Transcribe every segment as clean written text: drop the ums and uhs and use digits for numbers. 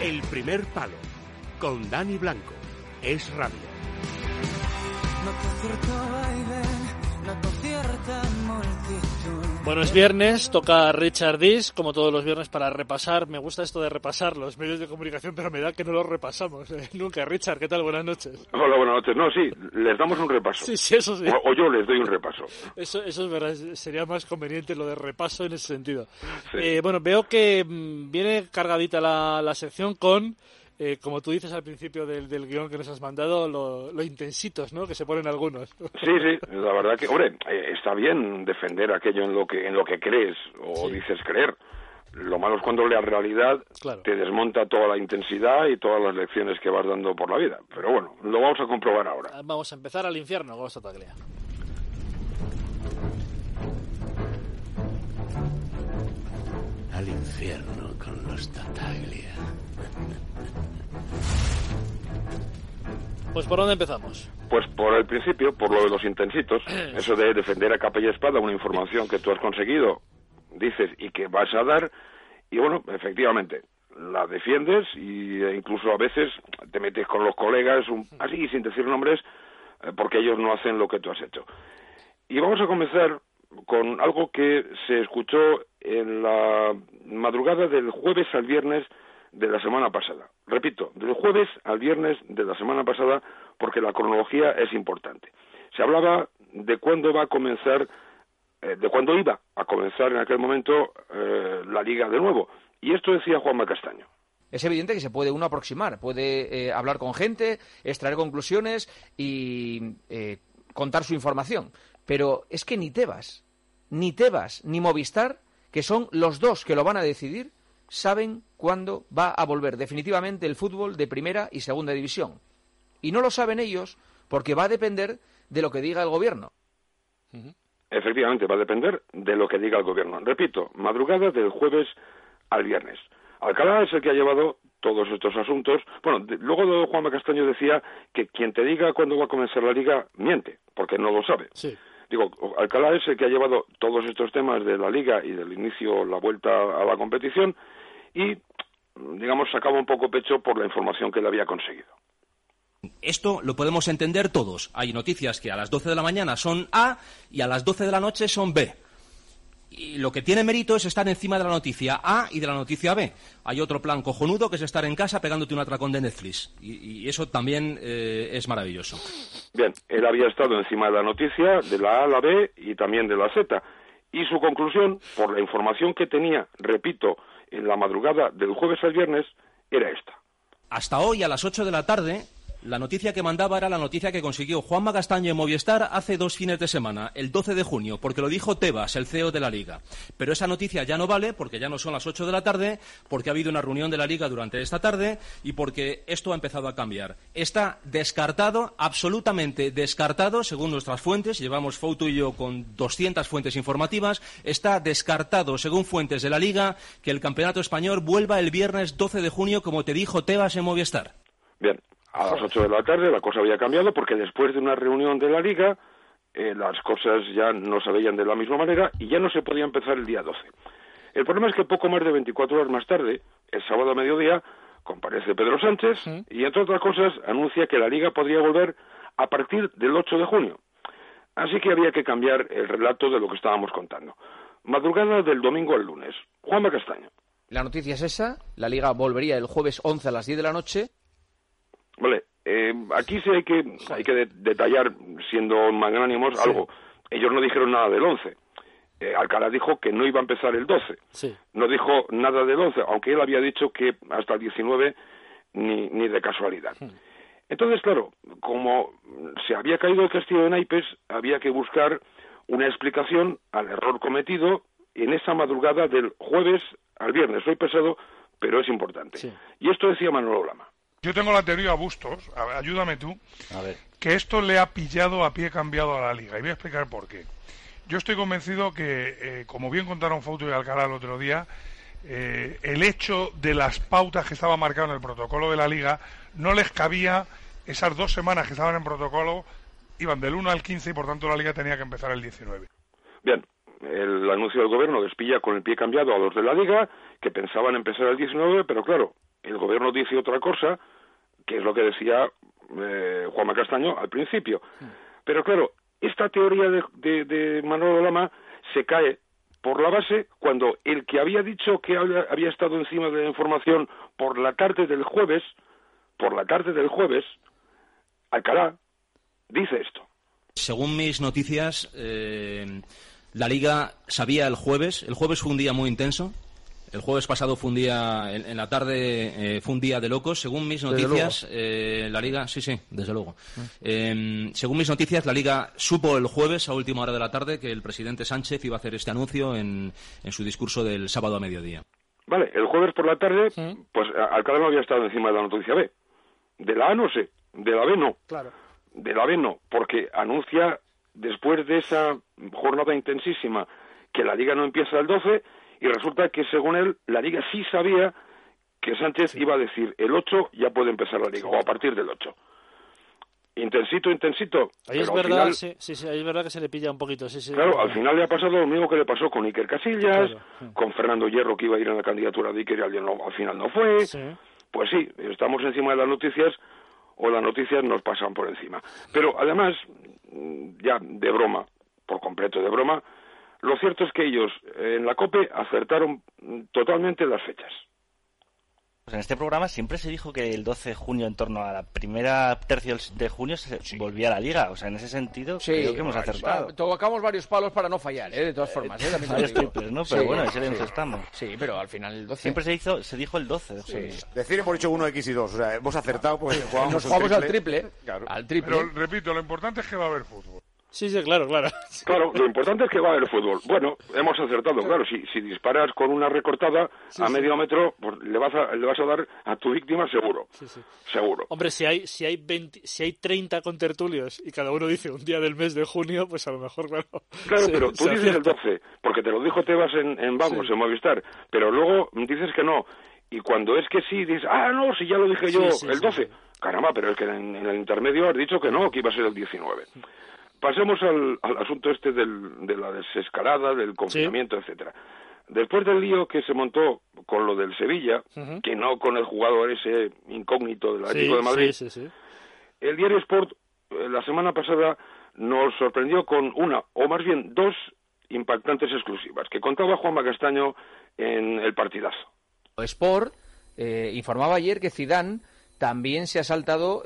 El primer palo, con Dani Blanco. Es Radio. Bueno, es viernes, toca Richard Dis, como todos los viernes, para repasar. Me gusta esto de repasar los medios de comunicación, pero me da que no los repasamos nunca. Richard, ¿qué tal? Buenas noches. Hola, buenas noches. No, sí, les damos un repaso. Sí, eso sí. O yo les doy un repaso. Eso es verdad, sería más conveniente lo de repaso en ese sentido. Sí. Bueno, veo que viene cargadita la sección con... como tú dices al principio del guión que nos has mandado, lo intensitos, ¿no?, que se ponen algunos. Sí, la verdad que, hombre, está bien defender aquello en lo que crees o sí. dices creer. Lo malo es cuando la realidad claro. te desmonta toda la intensidad y todas las lecciones que vas dando por la vida. Pero bueno, lo vamos a comprobar ahora. Vamos a empezar al infierno con los Tattaglia. Al infierno con los Tattaglia. Pues ¿por dónde empezamos? Pues por el principio, por lo de los intensitos, eso de defender a capa y espada una información que tú has conseguido, dices, y que vas a dar, y bueno, efectivamente, la defiendes e incluso a veces te metes con los colegas, así sin decir nombres, porque ellos no hacen lo que tú has hecho. Y vamos a comenzar con algo que se escuchó en la madrugada del jueves al viernes de la semana pasada. Repito, del jueves al viernes de la semana pasada, porque la cronología es importante. Se hablaba de cuándo va a comenzar, de cuándo iba a comenzar en aquel momento la Liga de nuevo. Y esto decía Juanma Castaño. Es evidente que se puede uno aproximar, puede hablar con gente, extraer conclusiones y contar su información. Pero es que ni Tebas, ni Movistar, que son los dos que lo van a decidir, saben cuándo va a volver definitivamente el fútbol de primera y segunda división. Y no lo saben ellos porque va a depender de lo que diga el gobierno. Efectivamente, va a depender de lo que diga el gobierno. Repito, madrugada del jueves al viernes. Alcalá es el que ha llevado todos estos asuntos. Bueno, luego Juanma Castaño decía que quien te diga cuándo va a comenzar la Liga miente, porque no lo sabe. Sí. Digo, Alcalá es el que ha llevado todos estos temas de la Liga y del inicio, la vuelta a la competición, y, digamos, sacaba un poco pecho por la información que él había conseguido. Esto lo podemos entender todos. Hay noticias que a las 12 de la mañana son A y a las 12 de la noche son B. Y lo que tiene mérito es estar encima de la noticia A y de la noticia B. Hay otro plan cojonudo que es estar en casa pegándote un atracón de Netflix. Y eso también es maravilloso. Bien, él había estado encima de la noticia, de la A a la B y también de la Z. Y su conclusión, por la información que tenía, repito, en la madrugada del jueves al viernes, era esta. Hasta hoy, a las 8 de la tarde, la noticia que mandaba era la noticia que consiguió Juanma Castaño en Movistar hace 2 fines de semana, el 12 de junio, porque lo dijo Tebas, el CEO de la Liga. Pero esa noticia ya no vale, porque ya no son las 8 de la tarde, porque ha habido una reunión de la Liga durante esta tarde y porque esto ha empezado a cambiar. Está descartado, absolutamente descartado, según nuestras fuentes, llevamos Fouto y yo con 200 fuentes informativas, está descartado, según fuentes de la Liga, que el Campeonato Español vuelva el viernes 12 de junio, como te dijo Tebas en Movistar. Bien. A las 8 de la tarde la cosa había cambiado porque después de una reunión de la Liga las cosas ya no se veían de la misma manera y ya no se podía empezar el día 12. El problema es que poco más de 24 horas más tarde, el sábado a mediodía, comparece Pedro Sánchez y, entre otras cosas, anuncia que la Liga podría volver a partir del 8 de junio. Así que había que cambiar el relato de lo que estábamos contando. Madrugada del domingo al lunes. Juanma Castaño. La noticia es esa, la Liga volvería el jueves 11 a las 10 de la noche. Vale, aquí sí hay que detallar, siendo magnánimos, sí. Algo. Ellos no dijeron nada del 11. Alcalá dijo que no iba a empezar el 12. Sí. No dijo nada del 11, aunque él había dicho que hasta el 19 ni de casualidad. Entonces, claro, como se había caído el castillo de naipes, había que buscar una explicación al error cometido en esa madrugada del jueves al viernes. Soy pesado, pero es importante. Sí. Y esto decía Manolo Lama. Yo tengo la teoría, Bustos, ayúdame tú, a ver, que esto le ha pillado a pie cambiado a la Liga. Y voy a explicar por qué. Yo estoy convencido que, como bien contaron Fouto y Alcalá el otro día, el hecho de las pautas que estaba marcado en el protocolo de la Liga no les cabía. Esas 2 semanas que estaban en protocolo iban del 1 al 15 y por tanto la Liga tenía que empezar el 19. Bien, el anuncio del gobierno les pilla con el pie cambiado a los de la Liga, que pensaban empezar el 19, pero claro, el gobierno dice otra cosa, que es lo que decía Juanma Castaño al principio. Pero claro, esta teoría de Manolo Lama se cae por la base cuando el que había dicho que había estado encima de la información por la tarde del jueves, Alcalá, dice esto. Según mis noticias, la Liga sabía el jueves fue un día muy intenso. El jueves pasado fue un día, en la tarde fue un día de locos. Según mis noticias, la Liga, sí, desde luego. Según mis noticias, la Liga supo el jueves a última hora de la tarde que el presidente Sánchez iba a hacer este anuncio en su discurso del sábado a mediodía. Vale, el jueves por la tarde, pues Alcalá no había estado encima de la noticia B. De la A no sé, de la B no. Claro. De la B no, porque anuncia después de esa jornada intensísima que la Liga no empieza el 12 y resulta que según él la Liga sí sabía que Sánchez iba a decir el 8 ya puede empezar la Liga o a partir del 8. Intensito. Ahí es verdad, al final, sí, ahí es verdad que se le pilla un poquito. Sí, claro, al final le ha pasado lo mismo que le pasó con Iker Casillas, con Fernando Hierro que iba a ir en la candidatura de Iker y al final no fue. Sí. Pues sí, estamos encima de las noticias o las noticias nos pasan por encima. Pero además, ya de broma, por completo de broma, lo cierto es que ellos en la COPE acertaron totalmente las fechas. Pues en este programa siempre se dijo que el 12 de junio, en torno a la primera tercio de junio, se volvía a la Liga. O sea, en ese sentido creo que hemos acertado. Tocamos varios palos para no fallar, de todas formas. Varios triples, ¿no? Pero bueno, ese le encestamos. Sí, pero al final el 12... Siempre se dijo el 12 de junio. Sí. Decir hemos dicho 1, X y 2. O sea, hemos acertado porque nos jugamos al triple. Claro. Al triple. Pero repito, lo importante es que va a haber fútbol. Sí, claro. Claro, lo importante es que va a haber fútbol. Bueno, hemos acertado, claro. Si disparas con una recortada a medio metro, pues le vas a dar a tu víctima seguro. Sí. Seguro. Hombre, si hay 30 contertulios y cada uno dice un día del mes de junio, pues a lo mejor, claro. Claro, pero tú dices el 12, porque te lo dijo Tebas en en Movistar, pero luego dices que no. Y cuando es que sí, dices, no, si ya lo dije yo, el 12. Caramba, pero es que en el intermedio has dicho que no, que iba a ser el 19. Pasemos al asunto este de la desescalada, del confinamiento, etcétera. Después del lío que se montó con lo del Sevilla, que no con el jugador ese incógnito del Atlético de Madrid, el diario Sport la semana pasada nos sorprendió con una, o más bien dos, impactantes exclusivas, que contaba Juanma Castaño en el partidazo. Sport informaba ayer que Zidane también se ha saltado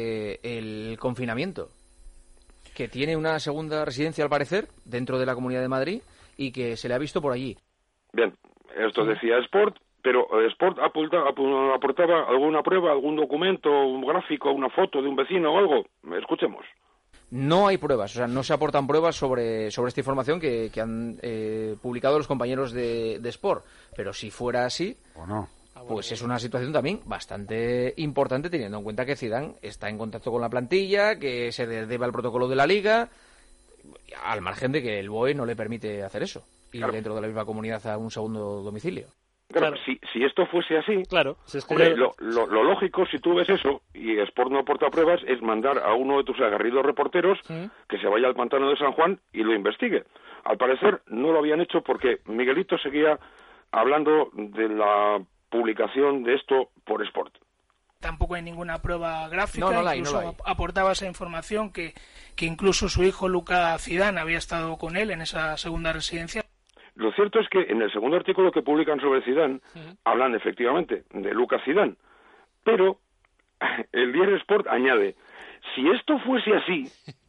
el confinamiento, que tiene una segunda residencia al parecer dentro de la Comunidad de Madrid y que se le ha visto por allí. Bien, esto decía Sport, pero Sport aportaba alguna prueba, algún documento, un gráfico, una foto de un vecino o algo. Escuchemos. No hay pruebas, o sea, no se aportan pruebas sobre esta información que han publicado los compañeros de Sport, pero si fuera así, pues es una situación también bastante importante teniendo en cuenta que Zidane está en contacto con la plantilla, que se debe al protocolo de la Liga, al margen de que el BOE no le permite hacer eso, ir dentro de la misma comunidad a un segundo domicilio. Claro. Si esto fuese así, hombre, lo lógico, si tú ves eso y Sport no aporta pruebas, es mandar a uno de tus aguerridos reporteros que se vaya al pantano de San Juan y lo investigue. Al parecer no lo habían hecho porque Miguelito seguía hablando de la publicación de esto por Sport. Tampoco hay ninguna prueba gráfica, incluso aportaba esa información que incluso su hijo Luka Zidane había estado con él en esa segunda residencia. Lo cierto es que en el segundo artículo que publican sobre Zidane hablan efectivamente de Luka Zidane, pero el diario Sport añade, si esto fuese así,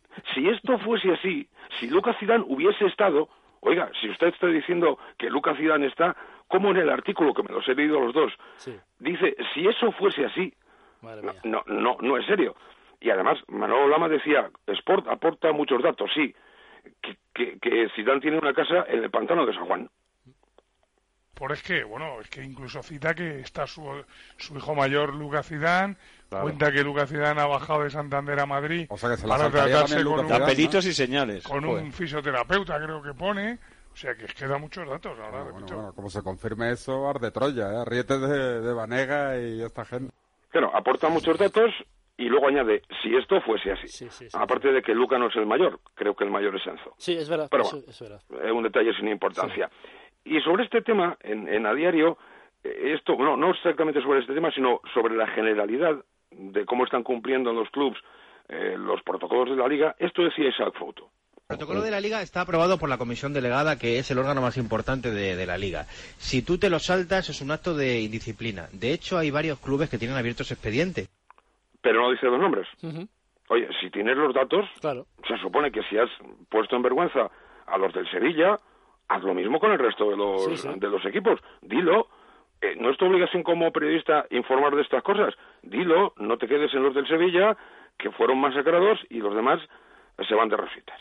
si Luka Zidane hubiese estado, oiga, si usted está diciendo que Luka Zidane está, como en el artículo, que me los he leído los dos, dice, si eso fuese así, no es serio. Y además, Manolo Lama decía, Sport aporta muchos datos, sí, que Zidane tiene una casa en el pantano de San Juan. Es que incluso cita que está su hijo mayor, Luka Zidane, cuenta que Luka Zidane ha bajado de Santander a Madrid, o sea que se para tratarse con papelitos y señales. Con un fisioterapeuta, creo que pone. O sea, que es que da muchos datos ahora. Bueno, como se confirme eso, arde Troya, Ríete de Vanega y esta gente. Claro, aporta muchos datos y luego añade, si esto fuese así. Aparte de que Luka no es el mayor, creo que el mayor es Enzo. Sí, es verdad. Pero bueno, es un detalle sin importancia. Y sobre este tema, en A Diario, esto, no exactamente sobre este tema, sino sobre la generalidad de cómo están cumpliendo los clubes los protocolos de la Liga, esto decía Isaac Fouto. El protocolo de la Liga está aprobado por la Comisión Delegada, que es el órgano más importante de la Liga. Si tú te lo saltas, es un acto de indisciplina. De hecho, hay varios clubes que tienen abiertos expedientes. Pero no dice los nombres. Oye, si tienes los datos, claro, se supone que si has puesto en vergüenza a los del Sevilla, haz lo mismo con el resto de los equipos. Dilo. No es tu obligación como periodista informar de estas cosas. Dilo, no te quedes en los del Sevilla, que fueron masacrados, y los demás se van de rositas.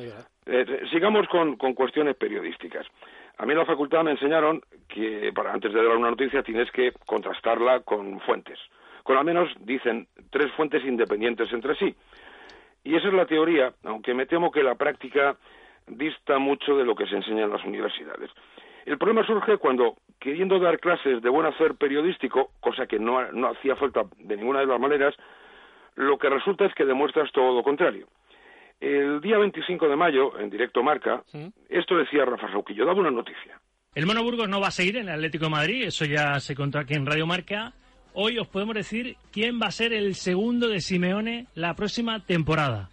Sigamos con cuestiones periodísticas. A mí en la facultad me enseñaron que antes de dar una noticia tienes que contrastarla con fuentes. Con al menos, dicen, 3 fuentes independientes entre sí. Y esa es la teoría, aunque me temo que la práctica dista mucho de lo que se enseña en las universidades. El problema surge cuando, queriendo dar clases de buen hacer periodístico, cosa que no hacía falta de ninguna de las maneras, lo que resulta es que demuestras todo lo contrario. El día 25 de mayo, en Directo Marca, esto decía Rafa Sauquillo, daba una noticia. El Mono Burgos no va a seguir en el Atlético de Madrid, eso ya se contó aquí en Radio Marca. Hoy os podemos decir quién va a ser el segundo de Simeone la próxima temporada.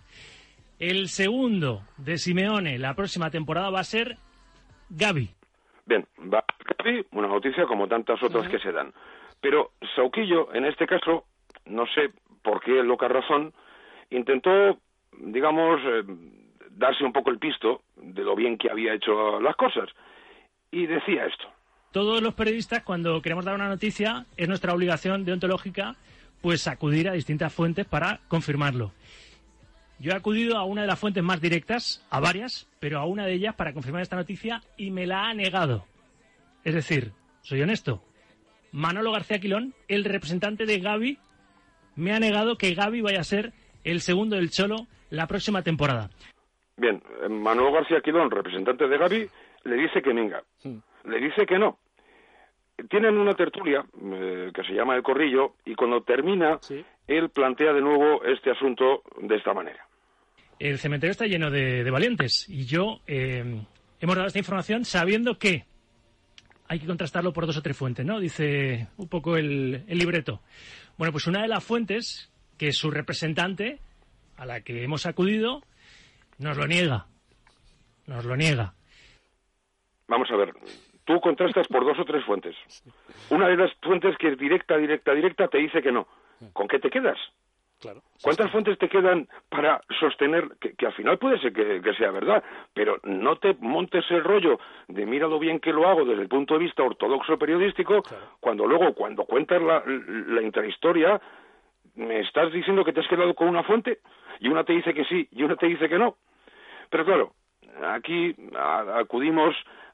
El segundo de Simeone la próxima temporada va a ser Gavi. Bien, va Gavi, una noticia como tantas otras que se dan. Pero Sauquillo, en este caso, no sé por qué loca razón, intentó, digamos, darse un poco el pisto de lo bien que había hecho las cosas. Y decía esto. Todos los periodistas, cuando queremos dar una noticia, es nuestra obligación deontológica, pues acudir a distintas fuentes para confirmarlo. Yo he acudido a una de las fuentes más directas, a varias, pero a una de ellas para confirmar esta noticia y me la ha negado. Es decir, soy honesto, Manolo García Quilón, el representante de Gavi, me ha negado que Gavi vaya a ser el segundo del Cholo la próxima temporada. Bien, Manolo García Quilón, representante de Gavi, le dice que minga. Le dice que no. Tienen una tertulia que se llama El Corrillo y cuando termina, él plantea de nuevo este asunto de esta manera. El cementerio está lleno de valientes y yo hemos dado esta información sabiendo que hay que contrastarlo por 2 o 3 fuentes, ¿no? Dice un poco el libreto. Bueno, pues una de las fuentes, que es su representante, a la que hemos acudido, nos lo niega. Nos lo niega. Vamos a ver, tú contrastas por 2 o 3 fuentes. Una de las fuentes que es directa, te dice que no. ¿Con qué te quedas? Claro. ¿Cuántas fuentes te quedan para sostener que al final puede ser que sea verdad? Pero no te montes el rollo de mira lo bien que lo hago desde el punto de vista ortodoxo periodístico, cuando luego, cuando cuentas la intrahistoria, me estás diciendo que te has quedado con una fuente y una te dice que sí y una te dice que no. Pero claro, aquí acudimos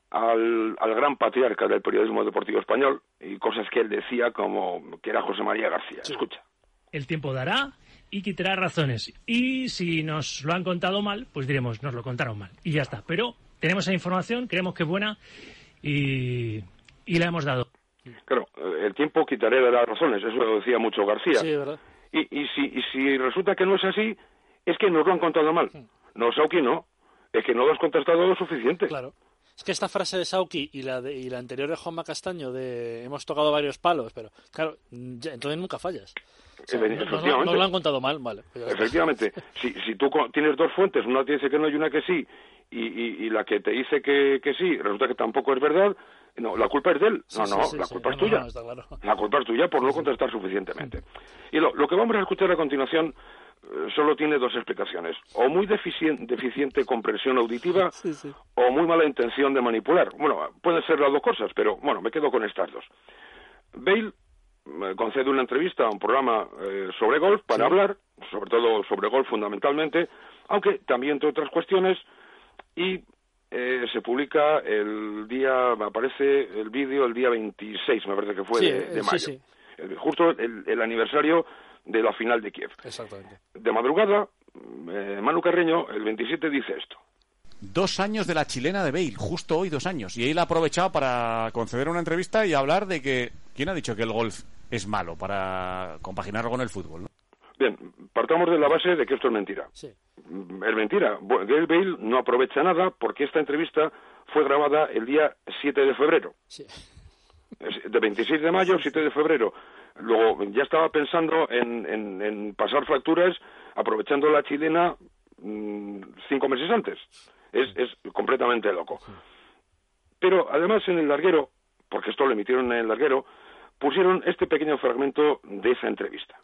al gran patriarca del periodismo deportivo español y cosas que él decía como que era José María García. Escucha. El tiempo dará y quitará razones. Y si nos lo han contado mal, pues diremos, nos lo contaron mal. Y ya está. Pero tenemos esa información, creemos que es buena y la hemos dado. Claro, el tiempo quitaré de las razones, eso lo decía mucho García. Sí, ¿verdad? Y si resulta que no es así, es que nos lo han contado mal. No, Sauqui no. Es que no lo has contestado lo suficiente. Claro. Es que esta frase de Sauqui y la anterior de Juanma Castaño de hemos tocado varios palos, pero claro, entonces nunca fallas. O sea, no lo han contado mal, vale. Pues efectivamente. Si tú tienes 2 fuentes, una te dice que no y una que sí, y la que te dice que sí, resulta que tampoco es verdad, no, la culpa es de él. La culpa es tuya. Está claro. La culpa es tuya por no contestar suficientemente. Y lo que vamos a escuchar a continuación solo tiene 2 explicaciones. O muy deficiente comprensión auditiva o muy mala intención de manipular. Bueno, pueden ser las 2 cosas, pero bueno, me quedo con estas 2. Bale concede una entrevista a un programa sobre golf para hablar, sobre todo sobre golf fundamentalmente, aunque también entre otras cuestiones, y se publica aparece el vídeo el día 26, me parece que fue de mayo. Justo el aniversario de la final de Kiev. Exactamente. De madrugada, Manu Carreño, el 27, dice esto. 2 años de la chilena de Bale, justo hoy 2 años. Y él ha aprovechado para conceder una entrevista y hablar de que... ¿Quién ha dicho que el golf es malo para compaginarlo con el fútbol, ¿no? Bien, partamos de la base de que esto es mentira. Sí. Es mentira. Gareth Bale no aprovecha nada porque esta entrevista fue grabada el día 7 de febrero. Sí. De 26 de mayo, 7 de febrero. Luego ya estaba pensando en pasar facturas aprovechando la chilena 5 meses antes. Es completamente loco. Pero además en el larguero, porque esto lo emitieron en el larguero, pusieron este pequeño fragmento de esa entrevista.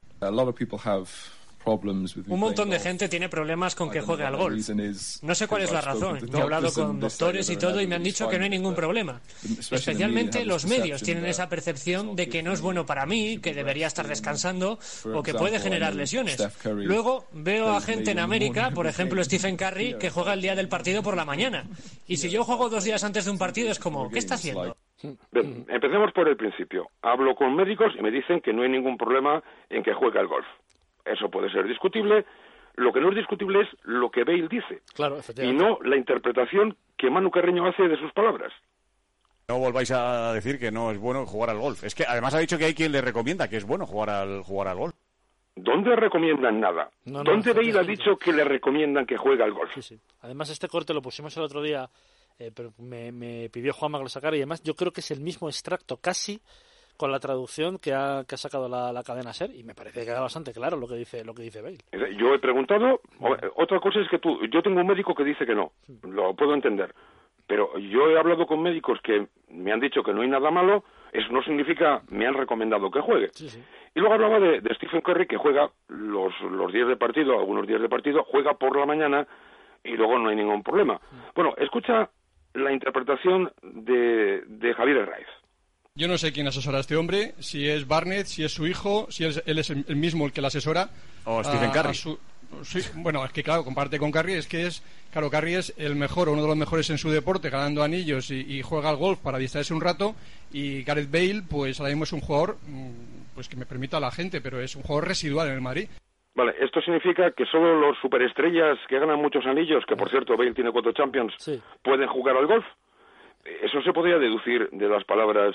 Un montón de gente tiene problemas con que juegue al golf. No sé cuál es la razón. Yo he hablado con doctores y todo y me han dicho que no hay ningún problema. Especialmente los medios tienen esa percepción de que no es bueno para mí, que debería estar descansando o que puede generar lesiones. Luego veo a gente en América, por ejemplo Stephen Curry, que juega el día del partido por la mañana. Y si yo juego 2 días antes de un partido es como, ¿qué está haciendo? Bien, empecemos por el principio. Hablo con médicos y me dicen que no hay ningún problema en que juegue al golf. Eso puede ser discutible. Lo que no es discutible es lo que Bale dice. Claro, y no la interpretación que Manu Carreño hace de sus palabras. No volváis a decir que no es bueno jugar al golf. Es que además ha dicho que hay quien le recomienda que es bueno jugar al golf. ¿Dónde recomiendan nada? ¿Dónde Bale ha dicho que le recomiendan que juegue al golf? Sí. Además este corte lo pusimos el otro día, pero me pidió Juanma que lo sacara y además yo creo que es el mismo extracto casi con la traducción que ha sacado la cadena SER y me parece que queda bastante claro lo que dice Bale. Yo he preguntado, otra cosa es que yo tengo un médico que dice que no, lo puedo entender, pero yo he hablado con médicos que me han dicho que no hay nada malo, eso no significa me han recomendado que juegue. Sí. Y luego hablaba de Stephen Curry que juega los días de partido, algunos días de partido, juega por la mañana y luego no hay ningún problema. Bueno, escucha la interpretación de Javier Herráez. Yo no sé quién asesora a este hombre, si es Barnett, si es su hijo, si él es el mismo el que la asesora. O Stephen Curry. Sí, bueno, es que claro, comparte con Curry, Curry es el mejor, uno de los mejores en su deporte, ganando anillos y juega al golf para distraerse un rato, y Gareth Bale, pues ahora mismo es un jugador, pues que me permita a la gente, pero es un jugador residual en el Madrid. Vale, esto significa que solo los superestrellas que ganan muchos anillos, que por cierto Bale tiene 4 Champions, pueden jugar al golf. Eso se podría deducir de las palabras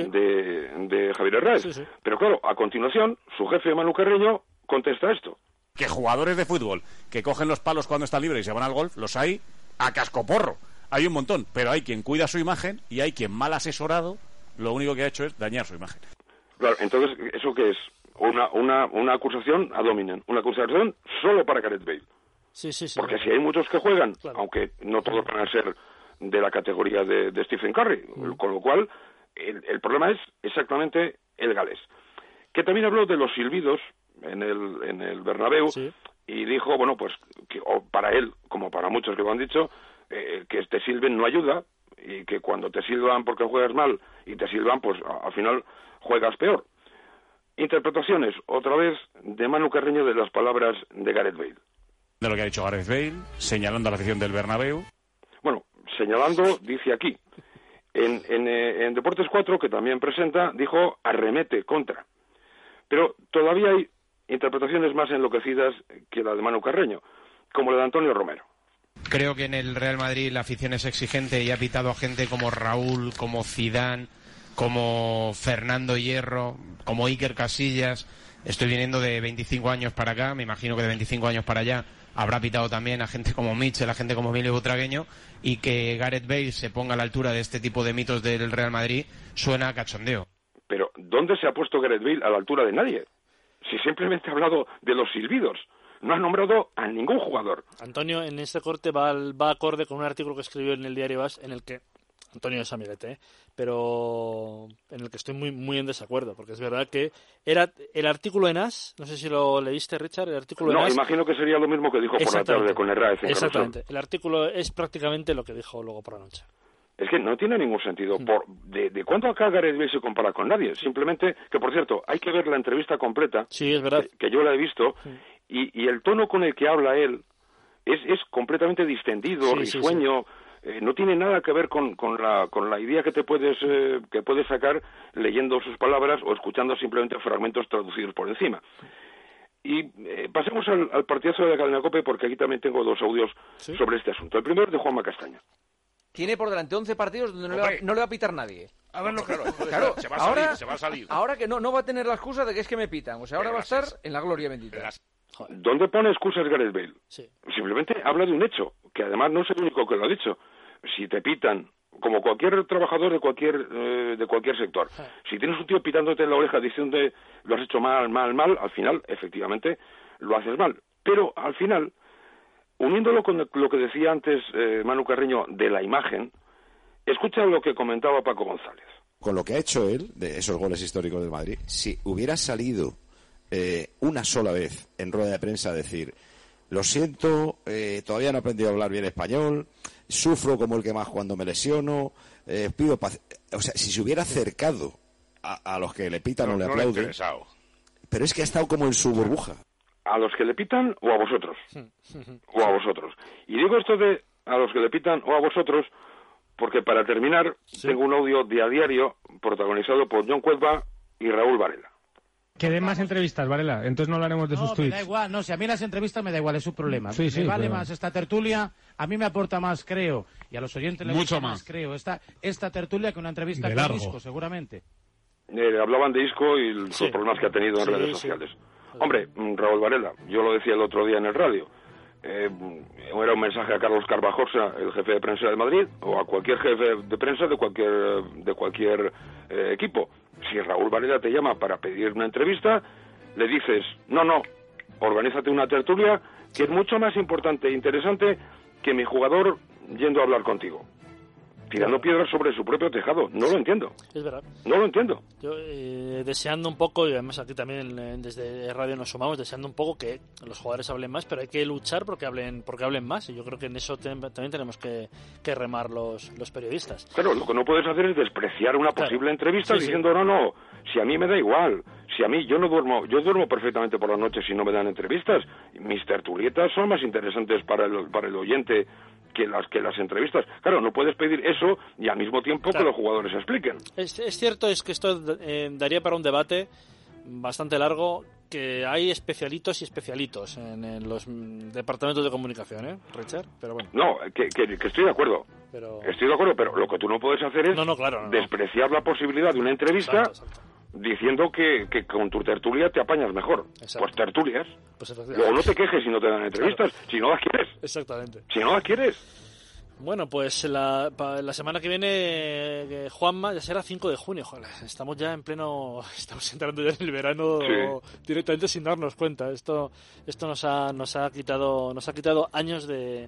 de Javier Herráez. Sí. Pero claro, a continuación, su jefe Manu Carreño contesta esto. Que jugadores de fútbol que cogen los palos cuando están libres y se van al golf, los hay a cascoporro. Hay un montón, pero hay quien cuida su imagen y hay quien mal asesorado lo único que ha hecho es dañar su imagen. Claro, entonces, ¿eso qué es? Una acusación ad hominem, una acusación solo para Gareth Bale. Sí. Porque si hay muchos que juegan, claro, aunque no todos van a ser de la categoría de Stephen Curry, con lo cual el problema es exactamente el galés. Que también habló de los silbidos en el Bernabéu y dijo, bueno, pues que para él, como para muchos que lo han dicho, que te silben no ayuda y que cuando te silban porque juegas mal y te silban, pues al final juegas peor. Interpretaciones, otra vez, de Manu Carreño de las palabras de Gareth Bale. De lo que ha dicho Gareth Bale, señalando a la afición del Bernabéu. Bueno, señalando, dice aquí, en Deportes 4, que también presenta, dijo arremete contra. Pero todavía hay interpretaciones más enloquecidas que la de Manu Carreño, como la de Antonio Romero. Creo que en el Real Madrid la afición es exigente y ha pitado a gente como Raúl, como Zidane, como Fernando Hierro, como Iker Casillas. Estoy viniendo de 25 años para acá, me imagino que de 25 años para allá habrá pitado también a gente como Mitchell, a gente como Emilio Butragueño, y que Gareth Bale se ponga a la altura de este tipo de mitos del Real Madrid suena a cachondeo. Pero ¿dónde se ha puesto Gareth Bale a la altura de nadie? Si simplemente ha hablado de los silbidos, no ha nombrado a ningún jugador. Antonio en este corte va acorde con un artículo que escribió en el diario AS, en el que Antonio es amiguete, pero en el que estoy muy en desacuerdo, porque es verdad que era el artículo en AS, no sé si lo leíste, Richard, el artículo en AS. No, imagino que sería lo mismo que dijo por la tarde con Herráez. Exactamente, el artículo es prácticamente lo que dijo luego por la noche. Es que no tiene ningún sentido. ¿De cuánto acá Gareth Bale se compara con nadie? Simplemente, que por cierto, hay que ver la entrevista completa. Sí, es verdad. Que yo la he visto, y el tono con el que habla él es completamente distendido, risueño. No tiene nada que ver con la idea que te puedes sacar leyendo sus palabras o escuchando simplemente fragmentos traducidos por encima. Y pasemos al partidazo de la cadena COPE, porque aquí también tengo 2 audios sobre este asunto. El primero es de Juanma Castaño. Tiene por delante 11 partidos donde no le va a pitar nadie. A ver, claro, se va a salir. Ahora que no va a tener la excusa de que es que me pitan. O sea, ahora va a estar en la gloria bendita. ¿Dónde pone excusas Gareth Bale? Sí. Simplemente habla de un hecho, que además no es el único que lo ha dicho. Si te pitan como cualquier trabajador de cualquier sector. Si tienes un tío pitándote en la oreja diciendo lo has hecho mal, al final, efectivamente, lo haces mal. Pero al final, uniéndolo con lo que decía antes Manu Carreño de la imagen, escucha lo que comentaba Paco González. Con lo que ha hecho él, de esos goles históricos del Madrid, si hubiera salido una sola vez en rueda de prensa a decir, lo siento, todavía no he aprendido a hablar bien español, sufro como el que más cuando me lesiono, pido o sea, si se hubiera acercado a los que le pitan o le aplauden, pero es que ha estado como en su burbuja. ¿A los que le pitan o a vosotros? O a vosotros. Y digo esto de a los que le pitan o a vosotros porque para terminar tengo un audio de A Diario protagonizado por John Cuelva y Raúl Varela. Que den más entrevistas, Varela, entonces no hablaremos de sus tweets. Me da igual, no, si a mí las entrevistas me da igual, es su problema. Sí, me vale más esta tertulia, a mí me aporta más, creo, y a los oyentes les gusta más, creo, esta tertulia que una entrevista con Isco, seguramente. Hablaban de Isco y los problemas que ha tenido en redes sociales. Hombre, Raúl Varela, yo lo decía el otro día en el radio, era un mensaje a Carlos Carvajosa, el jefe de prensa de Madrid, o a cualquier jefe de prensa de cualquier equipo. Si Raúl Varela te llama para pedir una entrevista, le dices, no, organízate una tertulia que es mucho más importante e interesante que mi jugador yendo a hablar contigo. Tirando piedras sobre su propio tejado. No lo entiendo. Es verdad. No lo entiendo. Yo deseando un poco, y además aquí también desde Radio nos sumamos, deseando un poco que los jugadores hablen más, pero hay que luchar porque hablen más, y yo creo que en eso también tenemos que remar los periodistas. Claro, lo que no puedes hacer es despreciar una posible entrevista diciendo, no, si a mí me da igual, si a mí yo duermo perfectamente por la noche si no me dan entrevistas, mis tertulietas son más interesantes para el oyente que las entrevistas. Claro, no puedes pedir eso y al mismo tiempo que los jugadores expliquen. Es cierto, es que esto daría para un debate bastante largo, que hay especialitos y especialitos en los departamentos de comunicación, Richard, pero bueno. No, que estoy de acuerdo. Estoy de acuerdo, pero lo que tú no puedes hacer es despreciar la posibilidad de una entrevista. Exacto. Diciendo que con tu tertulia te apañas mejor. Exacto. Pues tertulias. Luego no te quejes si no te dan entrevistas, si no las quieres. Exactamente. Si no las quieres. Bueno, pues la semana que viene, Juanma, ya será 5 de junio. Joder, estamos ya estamos entrando ya en el verano directamente sin darnos cuenta. Esto nos ha quitado años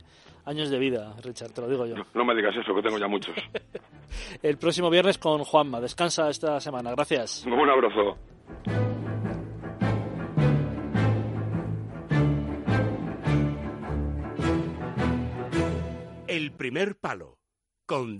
de vida, Richard, te lo digo yo. No me digas eso, que tengo ya muchos. El próximo viernes con Juanma. Descansa esta semana. Gracias. Un abrazo. El primer palo, con